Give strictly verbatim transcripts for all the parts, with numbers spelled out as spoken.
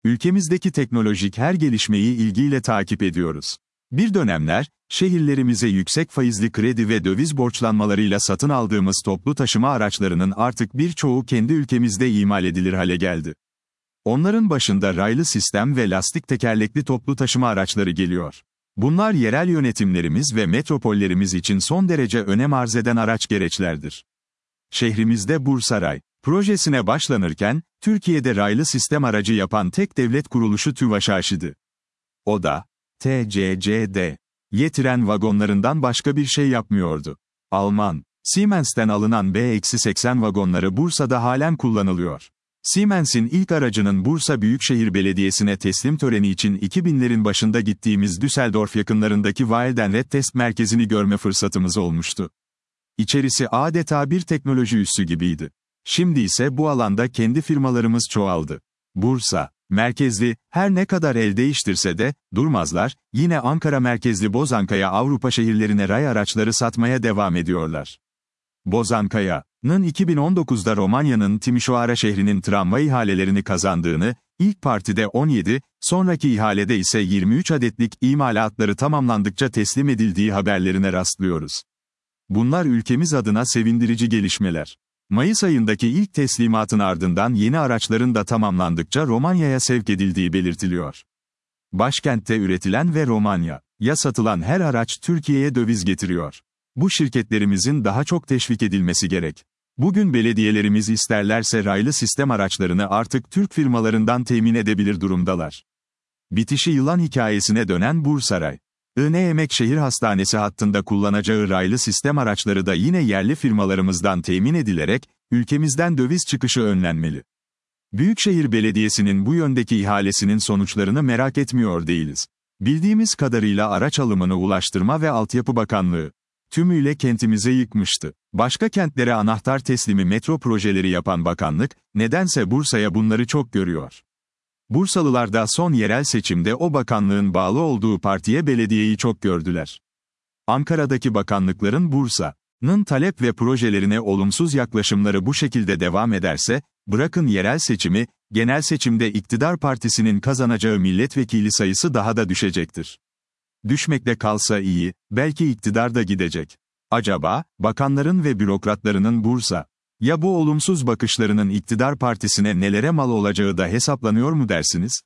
ülkemizdeki teknolojik her gelişmeyi ilgiyle takip ediyoruz. Bir dönemler, şehirlerimize yüksek faizli kredi ve döviz borçlanmalarıyla satın aldığımız toplu taşıma araçlarının artık birçoğu kendi ülkemizde imal edilir hale geldi. Onların başında raylı sistem ve lastik tekerlekli toplu taşıma araçları geliyor. Bunlar yerel yönetimlerimiz ve metropollerimiz için son derece önem arz eden araç gereçlerdir. Şehrimizde Bursaray projesine başlanırken, Türkiye'de raylı sistem aracı yapan tek devlet kuruluşu TÜVAŞAŞ'ydı. O da, T C C D, Y tren vagonlarından başka bir şey yapmıyordu. Alman, Siemens'ten alınan B seksen vagonları Bursa'da halen kullanılıyor. Siemens'in ilk aracının Bursa Büyükşehir Belediyesi'ne teslim töreni için iki binlerin başında gittiğimiz Düsseldorf yakınlarındaki Wildenred test merkezini görme fırsatımız olmuştu. İçerisi adeta bir teknoloji üssü gibiydi. Şimdi ise bu alanda kendi firmalarımız çoğaldı. Bursa, merkezli, her ne kadar el değiştirse de, durmazlar, yine Ankara merkezli Bozankaya Avrupa şehirlerine ray araçları satmaya devam ediyorlar. Bozankaya'nın iki bin on dokuzda Romanya'nın Timișoara şehrinin tramvay ihalelerini kazandığını, ilk partide on yedi, sonraki ihalede ise yirmi üç adetlik imalatları tamamlandıkça teslim edildiği haberlerine rastlıyoruz. Bunlar ülkemiz adına sevindirici gelişmeler. Mayıs ayındaki ilk teslimatın ardından yeni araçların da tamamlandıkça Romanya'ya sevk edildiği belirtiliyor. Başkentte üretilen ve Romanya'ya satılan her araç Türkiye'ye döviz getiriyor. Bu şirketlerimizin daha çok teşvik edilmesi gerek. Bugün belediyelerimiz isterlerse raylı sistem araçlarını artık Türk firmalarından temin edebilir durumdalar. Bitişi yılan hikayesine dönen Bursaray, I N Emekşehir Hastanesi hattında kullanacağı raylı sistem araçları da yine yerli firmalarımızdan temin edilerek, ülkemizden döviz çıkışı önlenmeli. Büyükşehir Belediyesi'nin bu yöndeki ihalesinin sonuçlarını merak etmiyor değiliz. Bildiğimiz kadarıyla araç alımını Ulaştırma ve Altyapı Bakanlığı tümüyle kentimize yıkmıştı. Başka kentlere anahtar teslimi metro projeleri yapan bakanlık, nedense Bursa'ya bunları çok görüyor. Bursalılar da son yerel seçimde o bakanlığın bağlı olduğu partiye belediyeyi çok gördüler. Ankara'daki bakanlıkların Bursa'nın talep ve projelerine olumsuz yaklaşımları bu şekilde devam ederse, bırakın yerel seçimi, genel seçimde iktidar partisinin kazanacağı milletvekili sayısı daha da düşecektir. Düşmekte kalsa iyi, belki iktidar da gidecek. Acaba, bakanların ve bürokratlarının Bursa ya bu olumsuz bakışlarının iktidar partisine nelere mal olacağı da hesaplanıyor mu dersiniz?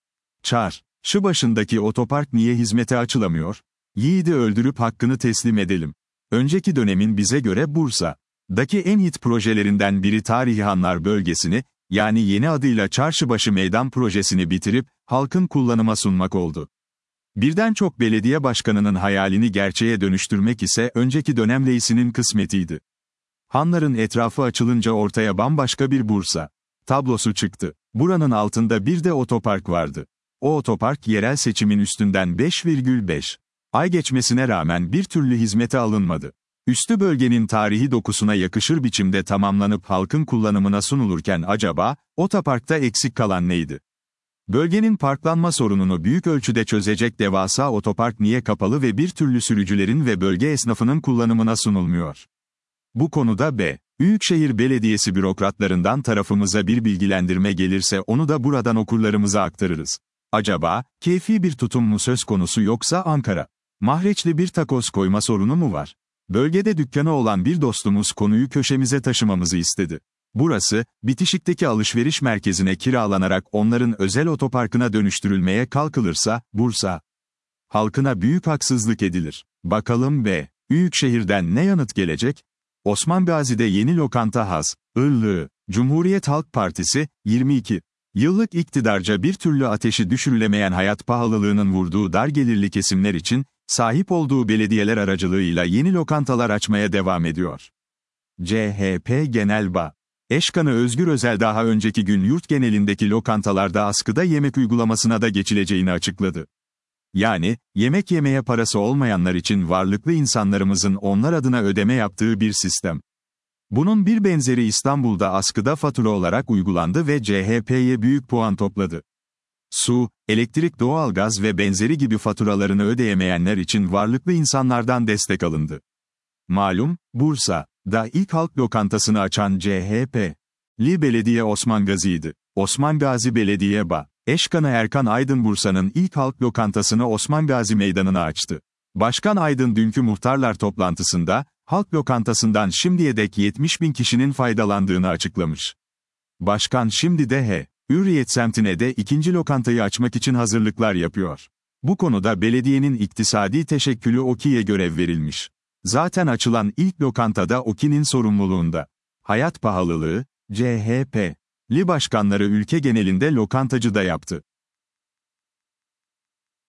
Çarşı başındaki otopark niye hizmete açılamıyor? Yiğidi öldürüp hakkını teslim edelim. Önceki dönemin bize göre Bursa'daki en hit projelerinden biri Tarihi Hanlar bölgesini, yani yeni adıyla Çarşıbaşı Meydan projesini bitirip, halkın kullanıma sunmak oldu. Birden çok belediye başkanının hayalini gerçeğe dönüştürmek ise önceki dönem reisinin kısmetiydi. Hanların etrafı açılınca ortaya bambaşka bir Bursa tablosu çıktı. Buranın altında bir de otopark vardı. O otopark yerel seçimin üstünden beş virgül beş ay geçmesine rağmen bir türlü hizmete alınmadı. Üstü bölgenin tarihi dokusuna yakışır biçimde tamamlanıp halkın kullanımına sunulurken acaba, otoparkta eksik kalan neydi? Bölgenin parklanma sorununu büyük ölçüde çözecek devasa otopark niye kapalı ve bir türlü sürücülerin ve bölge esnafının kullanımına sunulmuyor? Bu konuda B. Büyükşehir Belediyesi bürokratlarından tarafımıza bir bilgilendirme gelirse onu da buradan okurlarımıza aktarırız. Acaba, keyfi bir tutum mu söz konusu yoksa Ankara mahreçli bir takoz koyma sorunu mu var? Bölgede dükkanı olan bir dostumuz konuyu köşemize taşımamızı istedi. Burası, bitişikteki alışveriş merkezine kiralanarak onların özel otoparkına dönüştürülmeye kalkılırsa, Bursa halkına büyük haksızlık edilir. Bakalım B. Büyükşehir'den ne yanıt gelecek? Osman Gazi'de yeni lokanta hazırlığı. Cumhuriyet Halk Partisi, yirmi iki yıllık iktidarca bir türlü ateşi düşürülemeyen hayat pahalılığının vurduğu dar gelirli kesimler için, sahip olduğu belediyeler aracılığıyla yeni lokantalar açmaya devam ediyor. C H P Genel Başkanı Özgür Özel daha önceki gün yurt genelindeki lokantalarda askıda yemek uygulamasına da geçileceğini açıkladı. Yani, yemek yemeye parası olmayanlar için varlıklı insanlarımızın onlar adına ödeme yaptığı bir sistem. Bunun bir benzeri İstanbul'da askıda fatura olarak uygulandı ve C H P'ye büyük puan topladı. Su, elektrik, doğalgaz ve benzeri gibi faturalarını ödeyemeyenler için varlıklı insanlardan destek alındı. Malum, Bursa'da ilk halk lokantasını açan C H P'li belediye Osman Gazi'ydi. Osman Gazi Belediye Eşkanı Erkan Aydın Bursa'nın ilk halk lokantasını Osman Gazi Meydanı'na açtı. Başkan Aydın dünkü muhtarlar toplantısında, halk lokantasından şimdiye dek yetmiş bin kişinin faydalandığını açıklamış. Başkan şimdi de H. Hürriyet semtine de ikinci lokantayı açmak için hazırlıklar yapıyor. Bu konuda belediyenin iktisadi teşekkülü OKİ'ye görev verilmiş. Zaten açılan ilk lokantada OKİ'nin sorumluluğunda. Hayat pahalılığı, C H P'li başkanları ülke genelinde lokantacı da yaptı.